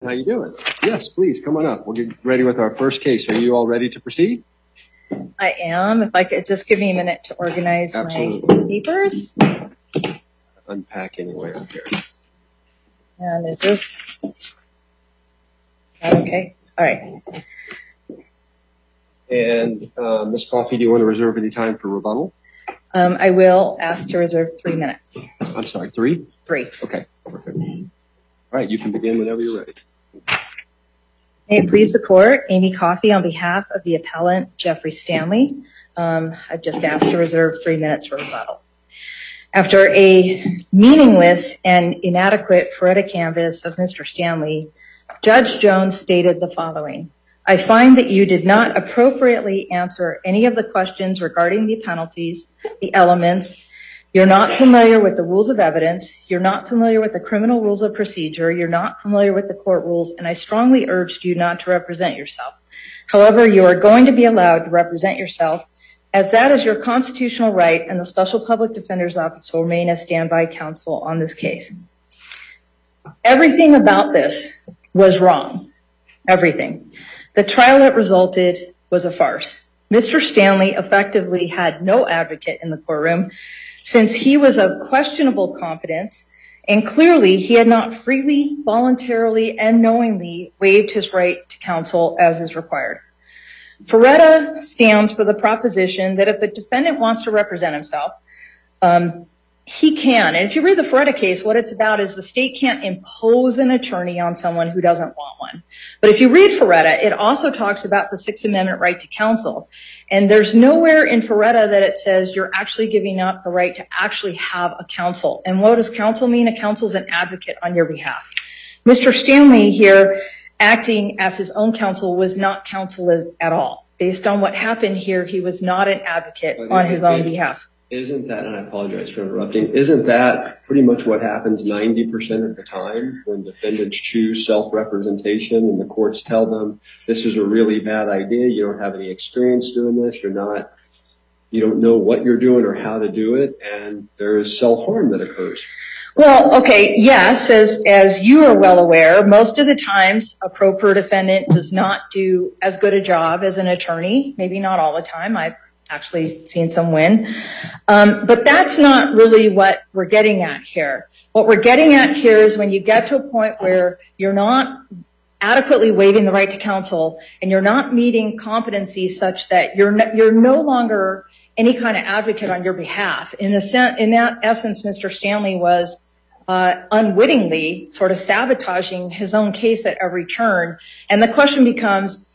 How you doing? Yes, please, come on up. We'll get ready with our first case. Are you all ready to proceed? I am. If I could just give me a minute to organize Absolutely. my papers. Unpack anyway up here. And is this okay? All right. And Ms. Coffey, do you want to reserve any time for rebuttal? I will ask to reserve 3 minutes. I'm sorry, 3? 3. Okay, perfect. All right, you can begin whenever you're ready. May it please the court, Amy Coffey on behalf of the appellant Jeffrey Stanley. I've just asked to reserve 3 minutes for rebuttal. After a meaningless and inadequate Faretta canvass of Mr. Stanley, Judge Jones stated the following: I find that you did not appropriately answer any of the questions regarding the penalties, the elements. You're not familiar with the rules of evidence. You're not familiar with the criminal rules of procedure. You're not familiar with the court rules, and I strongly urged you not to represent yourself. However, you are going to be allowed to represent yourself, as that is your constitutional right, and the Special Public Defender's Office will remain as standby counsel on this case. Everything about this was wrong. Everything. The trial that resulted was a farce. Mr. Stanley effectively had no advocate in the courtroom, since he was of questionable competence, and clearly he had not freely, voluntarily, and knowingly waived his right to counsel as is required. Faretta stands for the proposition that if a defendant wants to represent himself, he can. And if you read the Faretta case, what it's about is the state can't impose an attorney on someone who doesn't want one. But if you read Faretta, it also talks about the Sixth Amendment right to counsel. And there's nowhere in Faretta that it says you're actually giving up the right to actually have a counsel. And what does counsel mean? A counsel is an advocate on your behalf. Mr. Stanley here, acting as his own counsel, was not counsel at all. Based on what happened here, he was not an advocate on his own behalf. Isn't that, and I apologize for interrupting, isn't that pretty much what happens 90% of the time when defendants choose self-representation and the courts tell them this is a really bad idea, you don't have any experience doing this, you don't know what you're doing or how to do it, and there is self-harm that occurs? Well, okay, yes, as you are well aware, most of the times a pro per defendant does not do as good a job as an attorney, maybe not all the time. I've actually seen some win. But that's not really what we're getting at here. What we're getting at here is when you get to a point where you're not adequately waiving the right to counsel and you're not meeting competencies such that you're no longer any kind of advocate on your behalf. In that essence, Mr. Stanley was unwittingly sort of sabotaging his own case at every turn. And the question becomes,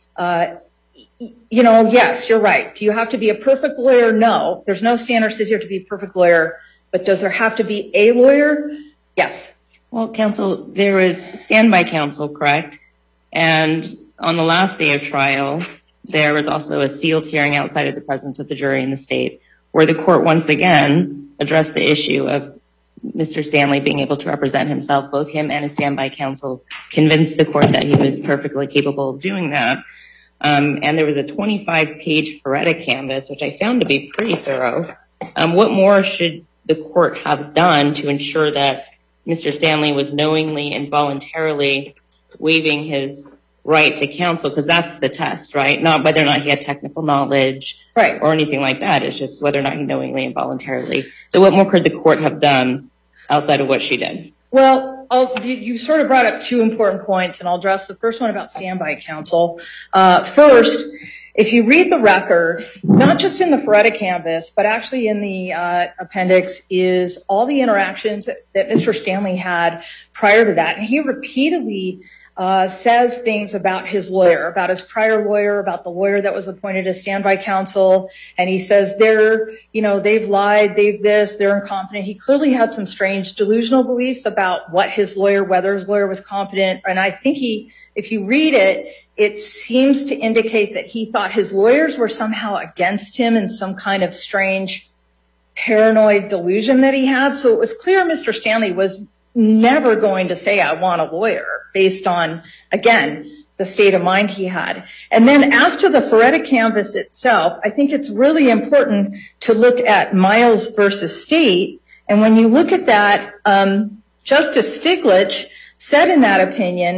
yes, you're right. Do you have to be a perfect lawyer? No. There's no standard says you have to be a perfect lawyer. But does there have to be a lawyer? Yes. Well, counsel, there was standby counsel, correct? And on the last day of trial, there was also a sealed hearing outside of the presence of the jury in the state where the court once again addressed the issue of Mr. Stanley being able to represent himself. Both him and his standby counsel convinced the court that he was perfectly capable of doing that. And there was a 25-page Faretta canvas, which I found to be pretty thorough. What more should the court have done to ensure that Mr. Stanley was knowingly and voluntarily waiving his right to counsel? Because that's the test, right? Not whether or not he had technical knowledge or anything like that. It's just whether or not he knowingly and voluntarily. So what more could the court have done outside of what she did? Well, you sort of brought up 2 important points, and I'll address the first one about standby counsel. First, if you read the record, not just in the Faretta canvas, but actually in the appendix, is all the interactions that Mr. Stanley had prior to that. And he repeatedly says things about his lawyer, about his prior lawyer, about the lawyer that was appointed as standby counsel. And he says they've lied, they're incompetent. He clearly had some strange delusional beliefs about whether his lawyer was competent. And I think if you read it, it seems to indicate that he thought his lawyers were somehow against him in some kind of strange paranoid delusion that he had. So it was clear Mr. Stanley was never going to say, I want a lawyer, based on, again, the state of mind he had. And then as to the Faretta canvas itself, I think it's really important to look at Miles versus State. And when you look at that, Justice Stiglitz said in that opinion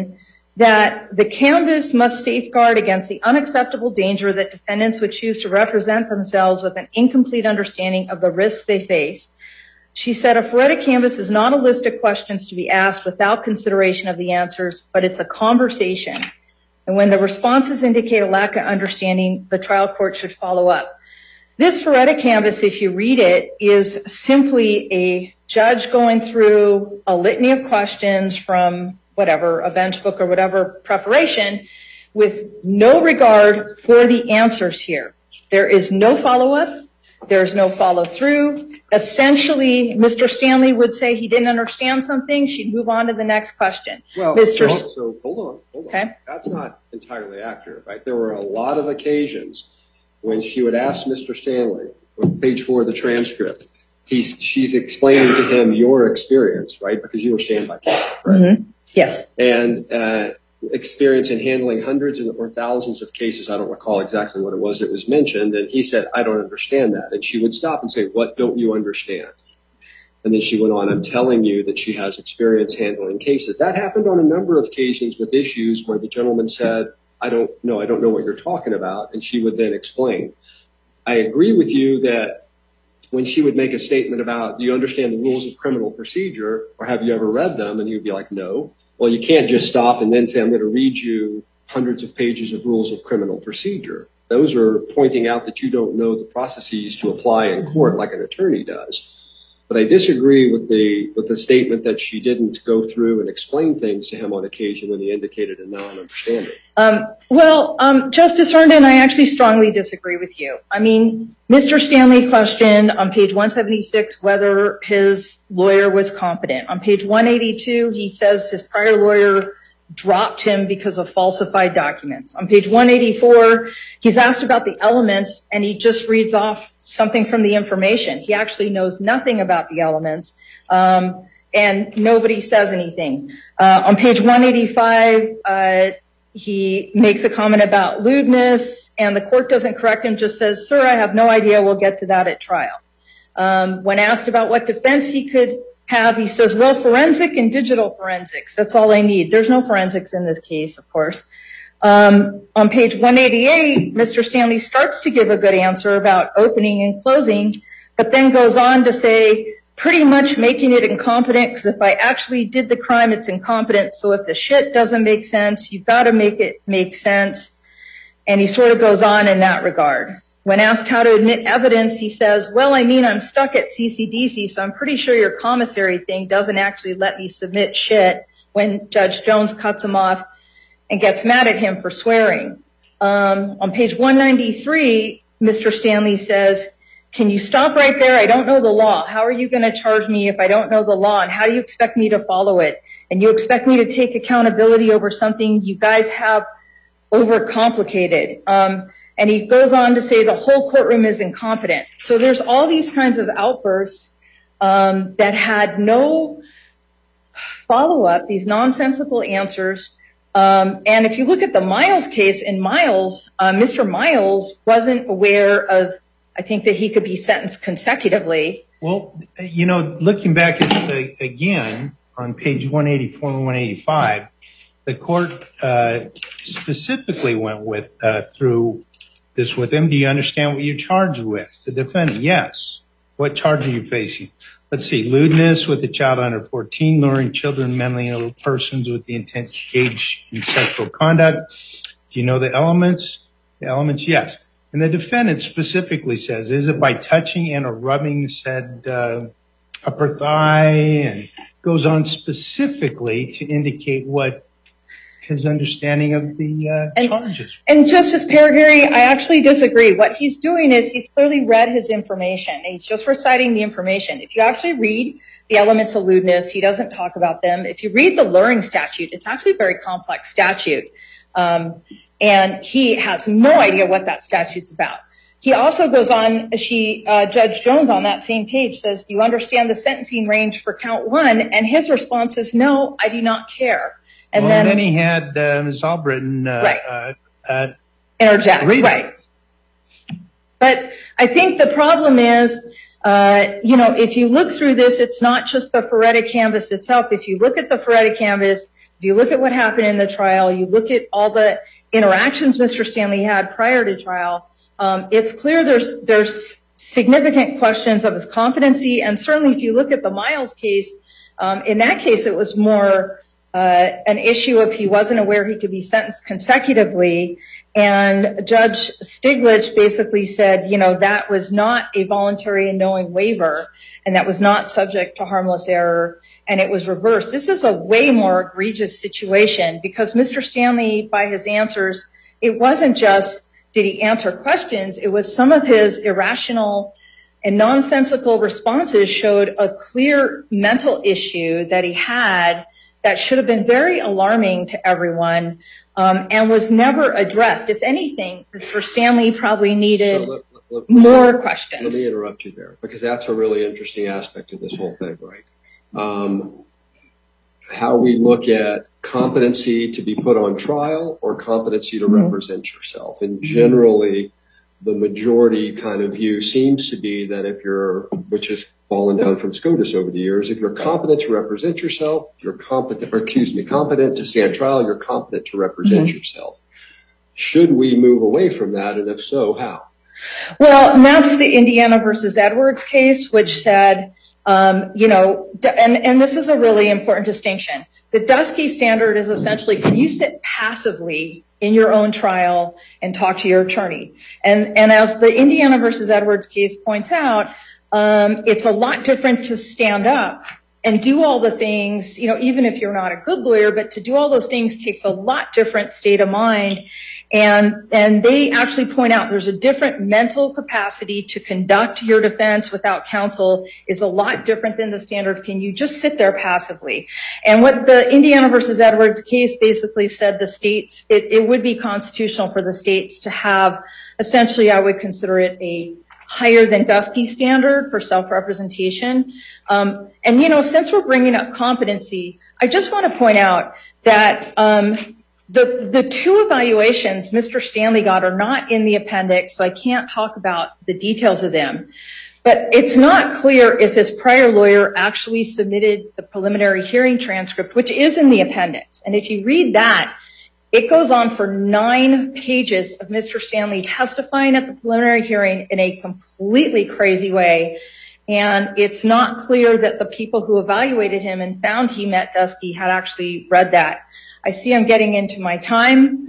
that the canvas must safeguard against the unacceptable danger that defendants would choose to represent themselves with an incomplete understanding of the risks they face. She said a phoretic canvas is not a list of questions to be asked without consideration of the answers, but it's a conversation. And when the responses indicate a lack of understanding, the trial court should follow up. This phoretic canvas, if you read it, is simply a judge going through a litany of questions from whatever, a bench book or whatever preparation, with no regard for the answers here. There is no follow-up. There's no follow-through. Essentially, Mr. Stanley would say he didn't understand something. She'd move on to the next question. Well, so hold on. Okay. That's not entirely accurate, right? There were a lot of occasions when she would ask Mr. Stanley, on page 4 of the transcript, she's explaining to him your experience, right? Because you were standby counsel, right? Mm-hmm. Yes. And experience in handling hundreds or thousands of cases. I don't recall exactly what it was that was mentioned. And he said, I don't understand that. And she would stop and say, what don't you understand? And then she went on, I'm telling you that she has experience handling cases. That happened on a number of occasions with issues where the gentleman said, I don't know what you're talking about. And she would then explain. I agree with you that when she would make a statement about, do you understand the rules of criminal procedure, or have you ever read them? And you'd be like, no. Well, you can't just stop and then say, I'm going to read you hundreds of pages of rules of criminal procedure. Those are pointing out that you don't know the processes to apply in court like an attorney does. But I disagree with the statement that she didn't go through and explain things to him on occasion when he indicated a non-understanding. Justice Herndon, I actually strongly disagree with you. I mean, Mr. Stanley questioned on page 176 whether his lawyer was competent. On page 182, he says his prior lawyer dropped him because of falsified documents. On page 184, he's asked about the elements, and he just reads off something from the information. He actually knows nothing about the elements, and nobody says anything. On page 185, he makes a comment about lewdness, and the court doesn't correct him, just says, sir, I have no idea. We'll get to that at trial. When asked about what defense he could have, he says, well, forensic and digital forensics. That's all I need. There's no forensics in this case, of course. On page 188, Mr. Stanley starts to give a good answer about opening and closing, but then goes on to say, pretty much making it incompetent, because if I actually did the crime, it's incompetent. So if the shit doesn't make sense, you've got to make it make sense. And he sort of goes on in that regard. When asked how to admit evidence, he says, well, I mean, I'm stuck at CCDC, so I'm pretty sure your commissary thing doesn't actually let me submit shit, when Judge Jones cuts him off and gets mad at him for swearing. On page 193, Mr. Stanley says, can you stop right there? I don't know the law. How are you going to charge me if I don't know the law? And how do you expect me to follow it? And you expect me to take accountability over something you guys have overcomplicated. And he goes on to say the whole courtroom is incompetent. So there's all these kinds of outbursts that had no follow-up, these nonsensical answers. And if you look at the Miles case, in Miles, Mr. Miles wasn't aware of, I think, that he could be sentenced consecutively. Well, you know, looking back at again on page 184 and 185, the court specifically went through this with him. Do you understand what you're charged with? The defendant, yes. What charge are you facing? Let's see, lewdness with a child under 14, luring children, mentally ill persons with the intent to engage in sexual conduct. Do you know the elements? The elements, yes. And the defendant specifically says, is it by touching and or rubbing said upper thigh? And goes on specifically to indicate what his understanding of the charges. And Justice Periguri, I actually disagree. What he's doing is he's clearly read his information. And he's just reciting the information. If you actually read the elements of lewdness, he doesn't talk about them. If you read the luring statute, it's actually a very complex statute. And he has no idea what that statute's about. He also goes on, Judge Jones on that same page says, do you understand the sentencing range for count 1? And his response is, no, I do not care. And then he had Ms. Albritton interject. Right. But I think the problem is, if you look through this, it's not just the phoretic canvas itself. If you look at the phoretic canvas, if you look at what happened in the trial, you look at all the interactions Mr. Stanley had prior to trial, it's clear there's significant questions of his competency. And certainly if you look at the Miles case, in that case, it was more an issue of he wasn't aware he could be sentenced consecutively. And Judge Stiglitz basically said, that was not a voluntary and knowing waiver, and that was not subject to harmless error, and it was reversed. This is a way more egregious situation because Mr. Stanley, by his answers, it wasn't just did he answer questions, it was some of his irrational and nonsensical responses showed a clear mental issue that he had that should have been very alarming to everyone and was never addressed. If anything, Mr. Stanley probably needed more questions. Let me interrupt you there because that's a really interesting aspect of this whole thing, right? How we look at competency to be put on trial or competency to represent yourself. And generally, the majority kind of view seems to be that if you're, which has fallen down from SCOTUS over the years, if you're competent to represent yourself, you're competent to stand trial, you're competent to represent yourself. Should we move away from that? And if so, how? Well, and that's the Indiana versus Edwards case, which said, and this is a really important distinction. The Dusky standard is essentially, can you sit passively in your own trial and talk to your attorney? And as the Indiana versus Edwards case points out, it's a lot different to stand up and do all the things, even if you're not a good lawyer, but to do all those things takes a lot different state of mind. And they actually point out there's a different mental capacity to conduct your defense without counsel is a lot different than the standard. Can you just sit there passively? And what the Indiana versus Edwards case basically said, the states, it would be constitutional for the states to have, essentially, I would consider it a higher than Dusky standard for self-representation. Since we're bringing up competency, I just want to point out that the two evaluations Mr. Stanley got are not in the appendix, so I can't talk about the details of them. But it's not clear if his prior lawyer actually submitted the preliminary hearing transcript, which is in the appendix. And if you read that, it goes on for 9 pages of Mr. Stanley testifying at the preliminary hearing in a completely crazy way. And it's not clear that the people who evaluated him and found he met Dusky had actually read that. I see I'm getting into my time.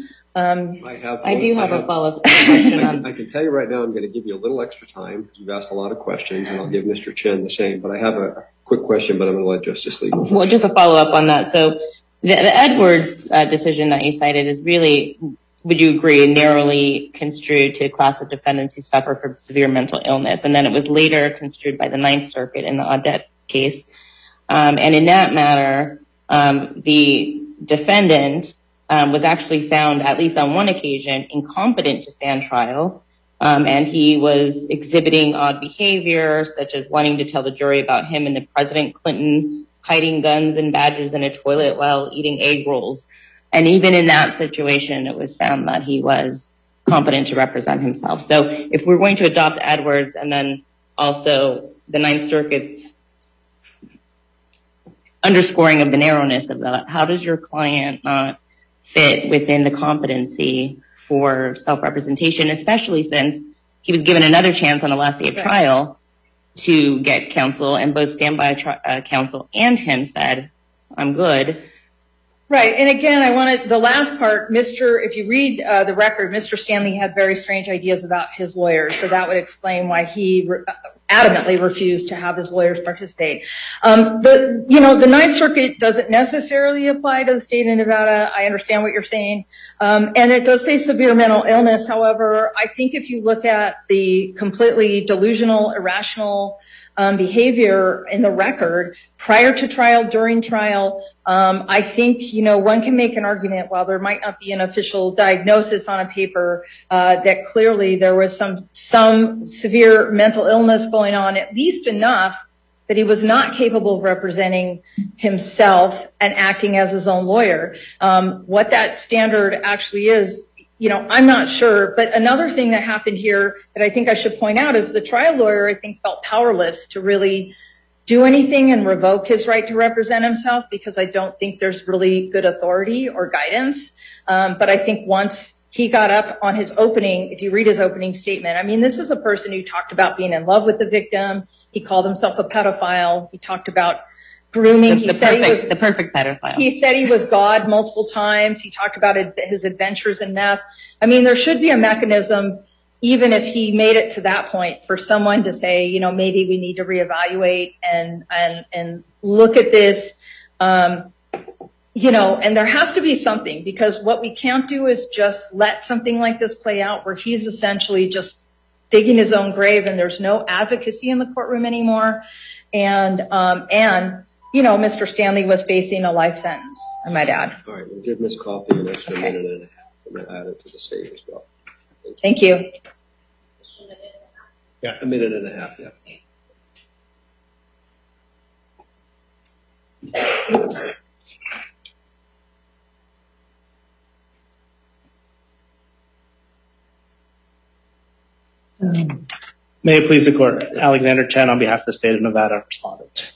I do have a follow-up question. I can tell you right now I'm going to give you a little extra time because you've asked a lot of questions, and I'll give Mr. Chen the same. But I have a quick question, but I'm going to let Justice Lee go first. Well, just a follow-up on that. So the Edwards decision that you cited is really, would you agree, narrowly construed to a class of defendants who suffer from severe mental illness. And then it was later construed by the Ninth Circuit in the Audette case. And in that matter, the defendant was actually found, at least on one occasion, incompetent to stand trial. And he was exhibiting odd behavior, such as wanting to tell the jury about him and the President Clinton hiding guns and badges in a toilet while eating egg rolls. And even in that situation, it was found that he was competent to represent himself. So if we're going to adopt Edwards and then also the Ninth Circuit's underscoring of the narrowness of that, how does your client not fit within the competency for self-representation, especially since he was given another chance on the last day of trial to get counsel, and both standby counsel and him said, I'm good. Right. And again, I wanted the last part, if you read the record, Mr. Stanley had very strange ideas about his lawyers. So that would explain why he adamantly refused to have his lawyers participate. The Ninth Circuit doesn't necessarily apply to the state of Nevada. I understand what you're saying. And it does say severe mental illness. However, I think if you look at the completely delusional, irrational behavior in the record prior to trial, during trial, I think, one can make an argument, while there might not be an official diagnosis on a paper, that clearly there was some severe mental illness going on, at least enough that he was not capable of representing himself and acting as his own lawyer. What that standard actually is, I'm not sure. But another thing that happened here that I think I should point out is the trial lawyer, I think, felt powerless to really do anything and revoke his right to represent himself because I don't think there's really good authority or guidance. But I think once he got up on his opening, if you read his opening statement, I mean, this is a person who talked about being in love with the victim. He called himself a pedophile. He talked about grooming. The perfect pedophile. He said he was God multiple times. He talked about his adventures in meth. I mean, there should be a mechanism, even if he made it to that point, for someone to say, you know, maybe we need to reevaluate and look at this, you know, and there has to be something, because what we can't do is just let something like this play out where he's essentially just digging his own grave and there's no advocacy in the courtroom anymore. And you know, Mr. Stanley was facing a life sentence, I might add. All right, we'll give Ms. Coffey an extra minute and a half, and we'll add it to the save as well. Thank you. Yeah, a minute and a half, yeah. May it please the court, Alexander Chen on behalf of the state of Nevada respondent.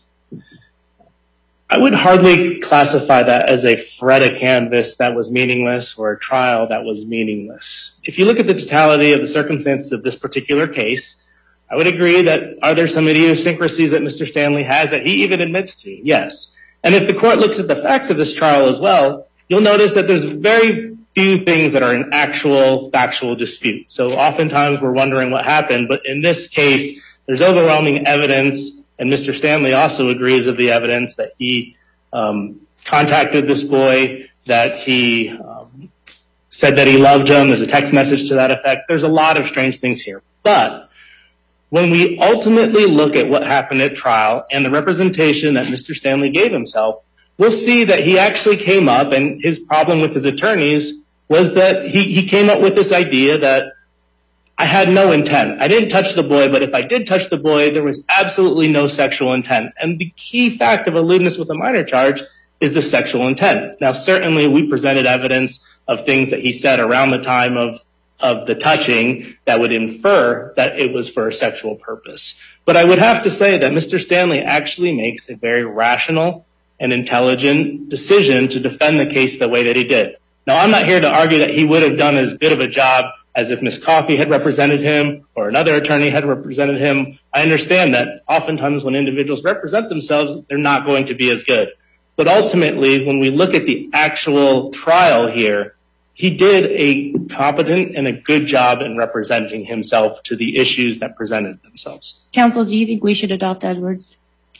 I would hardly classify that as a FREDA canvas that was meaningless or a trial that was meaningless. If you look at the totality of the circumstances of this particular case, I would agree that are there some idiosyncrasies that Mr. Stanley has that he even admits to? Yes. And if the court looks at the facts of this trial as well, you'll notice that there's very few things that are an actual factual dispute. So oftentimes we're wondering what happened, but in this case, there's overwhelming evidence, and Mr. Stanley also agrees of the evidence that he contacted this boy, that he said that he loved him. There's a text message to that effect. There's a lot of strange things here. But when we ultimately look at what happened at trial and the representation that Mr. Stanley gave himself, we'll see that he actually came up, and his problem with his attorneys was that he came up with this idea that I had no intent. I didn't touch the boy, but if I did touch the boy, there was absolutely no sexual intent. And the key fact of a lewdness with a minor charge is the sexual intent. Now, certainly we presented evidence of things that he said around the time of the touching that would infer that it was for a sexual purpose. But I would have to say that Mr. Stanley actually makes a very rational and intelligent decision to defend the case the way that he did. Now, I'm not here to argue that he would have done as good of a job as if Ms. Coffey had represented him or another attorney had represented him. I understand that oftentimes when individuals represent themselves, they're not going to be as good. But ultimately, when we look at the actual trial here, he did a competent and a good job in representing himself to the issues that presented themselves. Counsel, do you think we should adopt Edwards?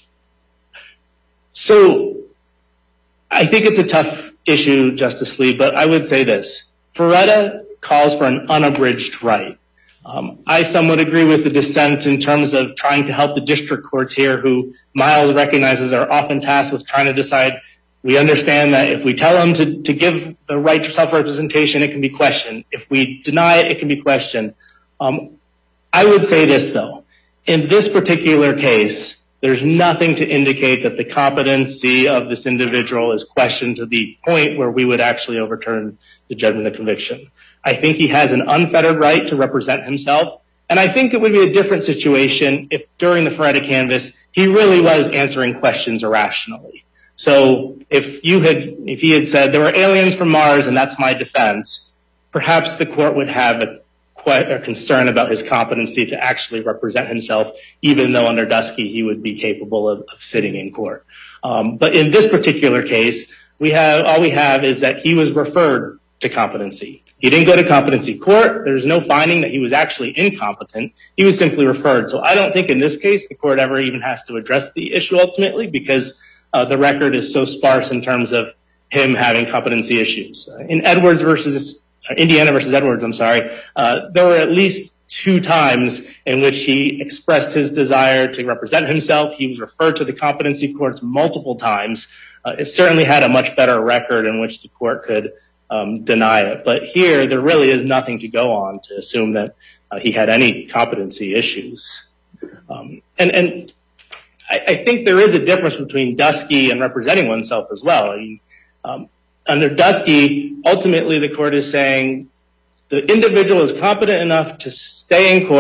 So I think it's a tough issue, Justice Lee, but I would say this. FREDA calls for an unabridged right. I somewhat agree with the dissent in terms of trying to help the district courts here, who Miles recognizes are often tasked with trying to decide. We understand that if we tell them to give the right to self-representation, it can be questioned. If we deny it, it can be questioned. I would say this, though. In this particular case, there's nothing to indicate that the competency of this individual is questioned to the point where we would actually overturn the judgment of conviction. I think he has an unfettered right to represent himself, and I think it would be a different situation if during the FREDA canvas he really was answering questions irrationally. So if he had said there were aliens from Mars and that's my defense, perhaps the court would have a concern about his competency to actually represent himself, even though under Dusky he would be capable of sitting in court. But in this particular case, all we have is that he was referred to competency. He didn't go to competency court. There's no finding that he was actually incompetent. He was simply referred. So I don't think in this case the court ever even has to address the issue ultimately, because the record is so sparse in terms of him having competency issues. In Indiana versus Edwards, there were at least 2 times in which he expressed his desire to represent himself. He was referred to the competency courts multiple times. It certainly had a much better record in which the court could deny it. But here, there really is nothing to go on to assume that he had any competency issues. And I think there is a difference between Dusky and representing oneself as well. I mean, under Dusky, ultimately the court is saying the individual is competent enough to stay in court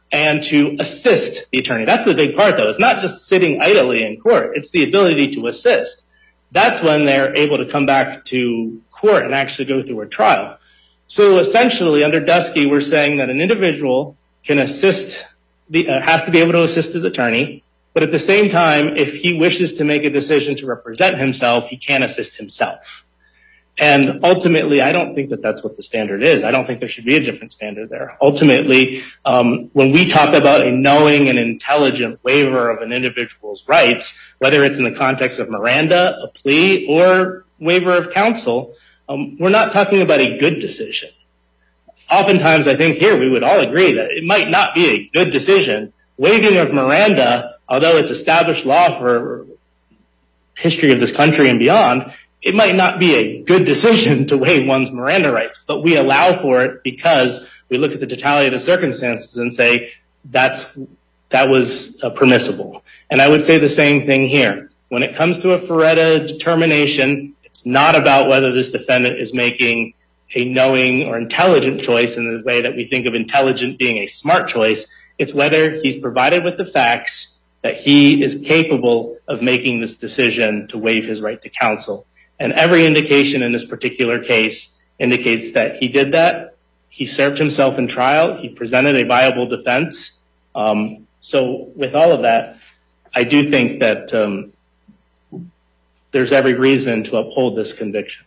and to assist the attorney. That's the big part, though. It's not just sitting idly in court. It's the ability to assist. That's when they're able to come back to court and actually go through a trial. So essentially, under Dusky, we're saying that an individual can assist, has to be able to assist his attorney, but at the same time, if he wishes to make a decision to represent himself, he can assist himself. And ultimately, I don't think that that's what the standard is. I don't think there should be a different standard there. Ultimately, when we talk about a knowing and intelligent waiver of an individual's rights, whether it's in the context of Miranda, a plea, or waiver of counsel, we're not talking about a good decision. Oftentimes, I think here we would all agree that it might not be a good decision. Waiving of Miranda, although it's established law for history of this country and beyond, it might not be a good decision to waive one's Miranda rights, but we allow for it because we look at the totality of the circumstances and say that was permissible. And I would say the same thing here. When it comes to a Feretta determination, it's not about whether this defendant is making a knowing or intelligent choice in the way that we think of intelligent being a smart choice. It's whether he's provided with the facts that he is capable of making this decision to waive his right to counsel. And every indication in this particular case indicates that he did that. He served himself in trial. He presented a viable defense. So with all of that, I do think that there's every reason to uphold this conviction.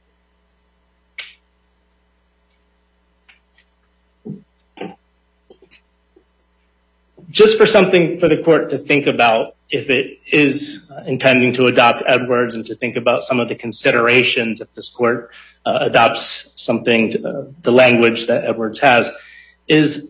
Just for something for the court to think about if it is intending to adopt Edwards and to think about some of the considerations if this court adopts something, the language that Edwards has, is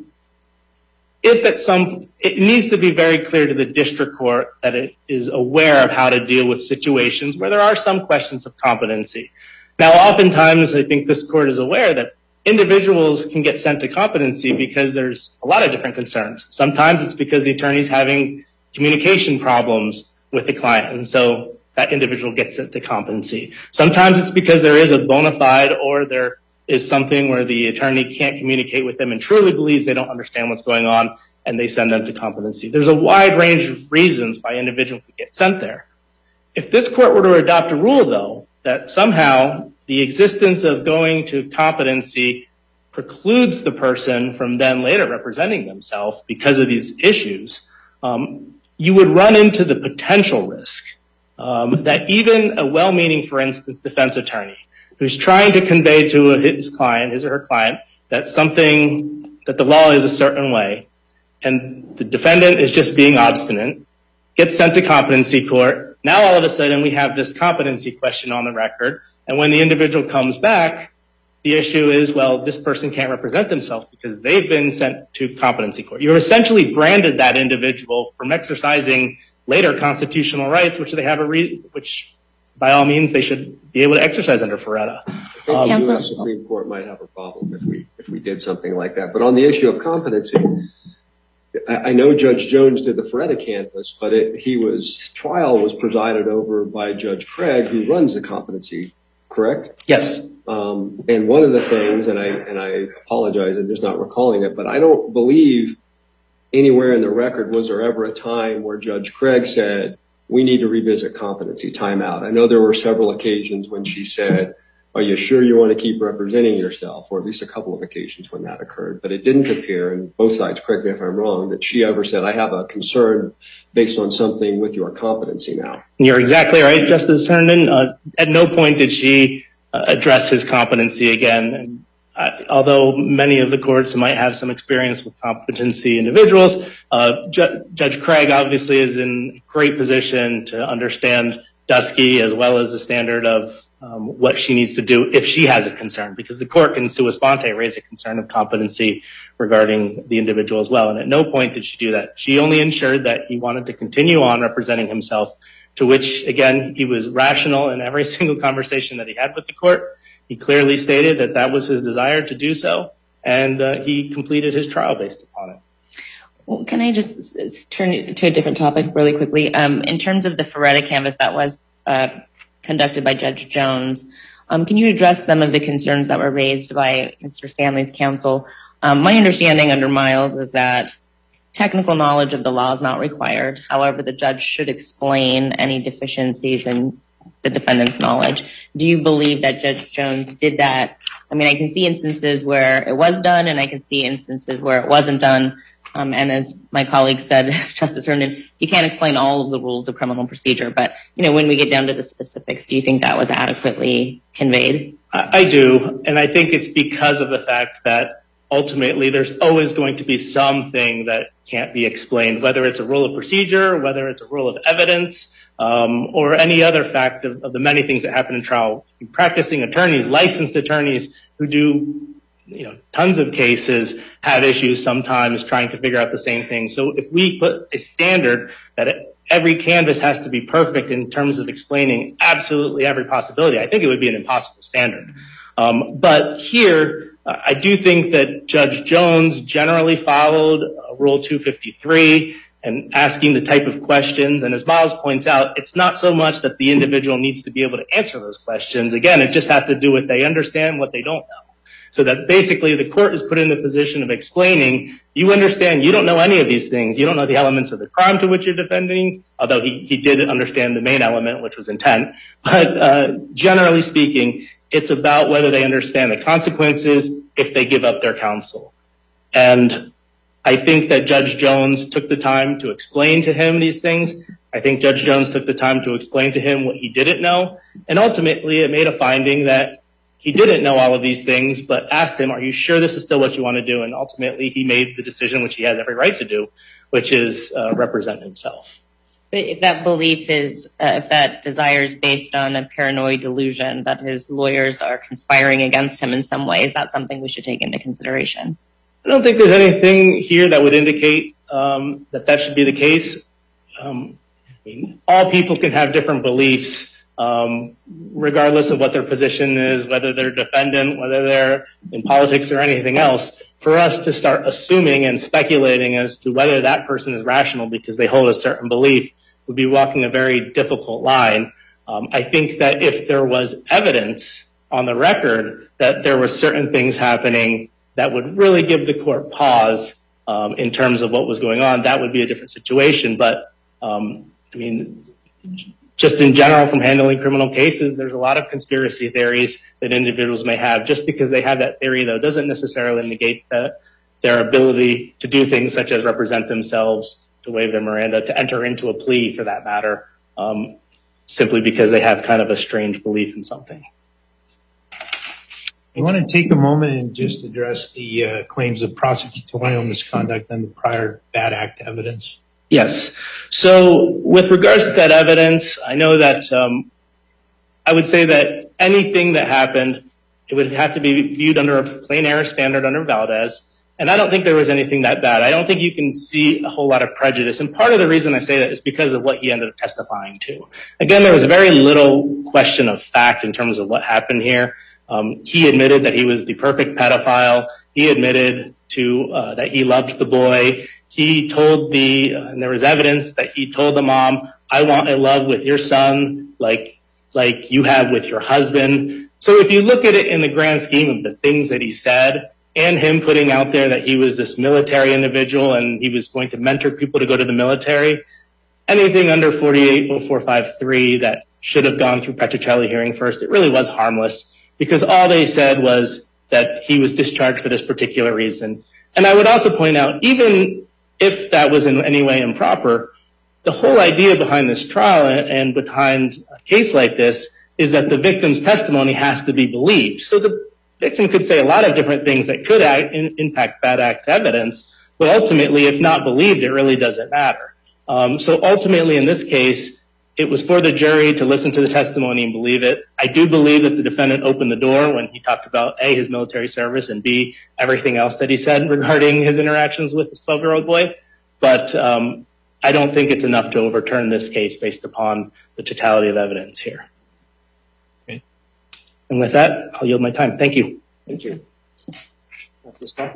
it needs to be very clear to the district court that it is aware of how to deal with situations where there are some questions of competency. Now, oftentimes, I think this court is aware that individuals can get sent to competency because there's a lot of different concerns. Sometimes it's because the attorney's having communication problems with the client, and so that individual gets sent to competency. Sometimes it's because there is a bona fide or there is something where the attorney can't communicate with them and truly believes they don't understand what's going on, and they send them to competency. There's a wide range of reasons why individuals could get sent there. If this court were to adopt a rule, though, that somehow the existence of going to competency precludes the person from then later representing themselves because of these issues, you would run into the potential risk that even a well-meaning, for instance, defense attorney who's trying to convey to his client, his or her client, that the law is a certain way, and the defendant is just being obstinate, gets sent to competency court. Now all of a sudden we have this competency question on the record, and when the individual comes back, the issue is, well, this person can't represent themselves because they've been sent to competency court. You've essentially branded that individual from exercising later constitutional rights, which they have which by all means they should be able to exercise under Feretta. I think the U.S. Supreme Court might have a problem if we did something like that. But on the issue of competency, I know Judge Jones did the Feretta canvass, but trial was presided over by Judge Craig, who runs the competency, correct? Yes. And one of the things, and I apologize, I'm just not recalling it, but I don't believe anywhere in the record was there ever a time where Judge Craig said, we need to revisit competency, timeout. I know there were several occasions when she said, are you sure you want to keep representing yourself? Or at least a couple of occasions when that occurred. But it didn't appear, and both sides, correct me if I'm wrong, that she ever said, I have a concern based on something with your competency now. You're exactly right, Justice Herndon. At no point did she address his competency again. And although many of the courts might have some experience with competency individuals, Judge Craig obviously is in great position to understand Dusky as well as the standard of what she needs to do if she has a concern, because the court can sua sponte raise a concern of competency regarding the individual as well. And at no point did she do that. She only ensured that he wanted to continue on representing himself, to which, again, he was rational in every single conversation that he had with the court. He clearly stated that that was his desire to do so, and he completed his trial based upon it. Well, can I just turn to a different topic really quickly? In terms of the Feretta canvass that was conducted by Judge Jones, can you address some of the concerns that were raised by Mr. Stanley's counsel? My understanding under Miles is that technical knowledge of the law is not required. However, the judge should explain any deficiencies in the defendant's knowledge. Do you believe that Judge Jones did that? I mean, I can see instances where it was done, and I can see instances where it wasn't done. And as my colleague said, Justice Herndon, you can't explain all of the rules of criminal procedure. But, when we get down to the specifics, do you think that was adequately conveyed? I do. And I think it's because of the fact that ultimately there's always going to be something that can't be explained, whether it's a rule of procedure, whether it's a rule of evidence, or any other fact of the many things that happen in trial. Practicing attorneys, licensed attorneys who do tons of cases have issues sometimes trying to figure out the same thing. So if we put a standard that every canvas has to be perfect in terms of explaining absolutely every possibility, I think it would be an impossible standard. But here, I do think that Judge Jones generally followed Rule 253 and asking the type of questions. And as Miles points out, it's not so much that the individual needs to be able to answer those questions. Again, it just has to do with they understand what they don't know. So that basically the court is put in the position of explaining, you understand, you don't know any of these things. You don't know the elements of the crime to which you're defending, although he did understand the main element, which was intent. But generally speaking, it's about whether they understand the consequences if they give up their counsel. And I think that Judge Jones took the time to explain to him these things. I think Judge Jones took the time to explain to him what he didn't know. And ultimately, it made a finding that he didn't know all of these things, but asked him, are you sure this is still what you want to do? And ultimately, he made the decision, which he has every right to do, which is represent himself. But if that belief is, if that desire is based on a paranoid delusion that his lawyers are conspiring against him in some way, is that something we should take into consideration? I don't think there's anything here that would indicate that should be the case. All people can have different beliefs, regardless of what their position is, whether they're a defendant, whether they're in politics or anything else. For us to start assuming and speculating as to whether that person is rational because they hold a certain belief would be walking a very difficult line. I think that if there was evidence on the record that there were certain things happening that would really give the court pause in terms of what was going on, that would be a different situation. But, just in general, from handling criminal cases, there's a lot of conspiracy theories that individuals may have. Just because they have that theory, though, doesn't necessarily negate their ability to do things such as represent themselves, to waive their Miranda, to enter into a plea, for that matter, simply because they have kind of a strange belief in something. I want to take a moment and just address the claims of prosecutorial misconduct and the prior bad act evidence. Yes. So with regards to that evidence, I know that I would say that anything that happened, it would have to be viewed under a plain error standard under Valdez. And I don't think there was anything that bad. I don't think you can see a whole lot of prejudice. And part of the reason I say that is because of what he ended up testifying to. Again, there was very little question of fact in terms of what happened here. He admitted that he was the perfect pedophile. He admitted that he loved the boy. He told and there was evidence that he told the mom, I want a love with your son like you have with your husband. So if you look at it in the grand scheme of the things that he said, and him putting out there that he was this military individual and he was going to mentor people to go to the military, anything under 480453 that should have gone through Petrocelli hearing first, it really was harmless, because all they said was that he was discharged for this particular reason. And I would also point out, even if that was in any way improper, the whole idea behind this trial and behind a case like this is that the victim's testimony has to be believed. So the victim could say a lot of different things that could impact bad act evidence, but ultimately, if not believed, it really doesn't matter. So ultimately, in this case, it was for the jury to listen to the testimony and believe it. I do believe that the defendant opened the door when he talked about A, his military service, and B, everything else that he said regarding his interactions with this 12-year-old boy. But I don't think it's enough to overturn this case based upon the totality of evidence here. Okay. And with that, I'll yield my time. Thank you. Thank you. Ms. Coffey?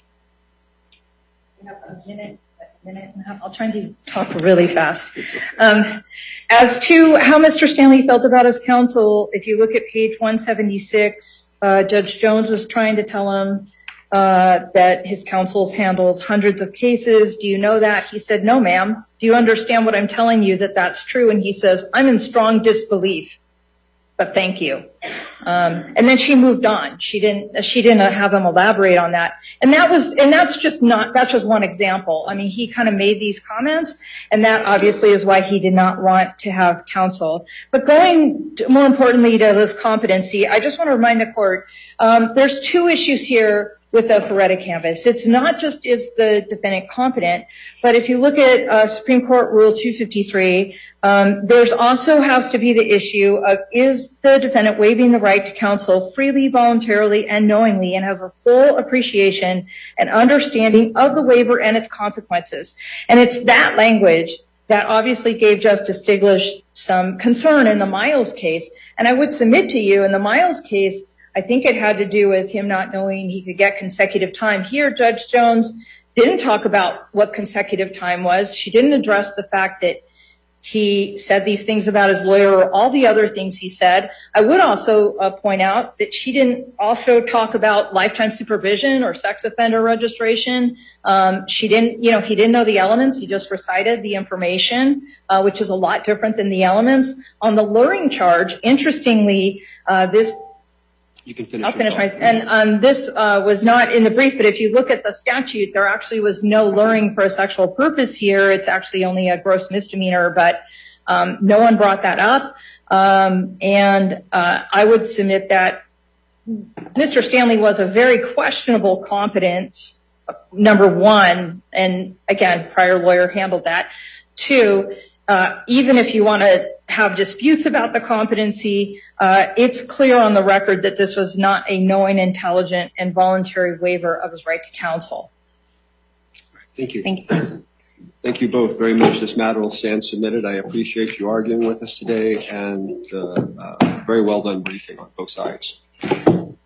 We have a minute and a half. I'll try to talk really fast. As to how Mr. Stanley felt about his counsel, if you look at page 176, Judge Jones was trying to tell him that his counsel's handled hundreds of cases. Do you know that? He said, no, ma'am. Do you understand what I'm telling you, that that's true? And he says, I'm in strong disbelief, but thank you. And then she moved on. She didn't have him elaborate on that. And that's just one example. I mean, he kind of made these comments, and that obviously is why he did not want to have counsel. But going more importantly to this competency, I just want to remind the court, there's two issues here with the Ferretta canvas. It's not just is the defendant competent, but if you look at Supreme Court Rule 253, there's also has to be the issue of, is the defendant waiving the right to counsel freely, voluntarily, and knowingly, and has a full appreciation and understanding of the waiver and its consequences. And it's that language that obviously gave Justice Stiglitz some concern in the Miles case. And I would submit to you, in the Miles case, I think it had to do with him not knowing he could get consecutive time. Here, Judge Jones didn't talk about what consecutive time was. She didn't address the fact that he said these things about his lawyer or all the other things he said. I would also point out that she didn't also talk about lifetime supervision or sex offender registration. He didn't know the elements. He just recited the information, which is a lot different than the elements. On the luring charge, interestingly, You can finish. I'll finish this was not in the brief, but if you look at the statute, there actually was no luring for a sexual purpose here. It's actually only a gross misdemeanor, but no one brought that up. And I would submit that Mr. Stanley was a very questionable competence, number one, and again, prior lawyer handled that. Two, even if you want to have disputes about the competency, it's clear on the record that this was not a knowing, intelligent, and voluntary waiver of his right to counsel. Thank you. Thank you. Thank you both very much. This matter will stand submitted. I appreciate you arguing with us today, and very well done briefing on both sides.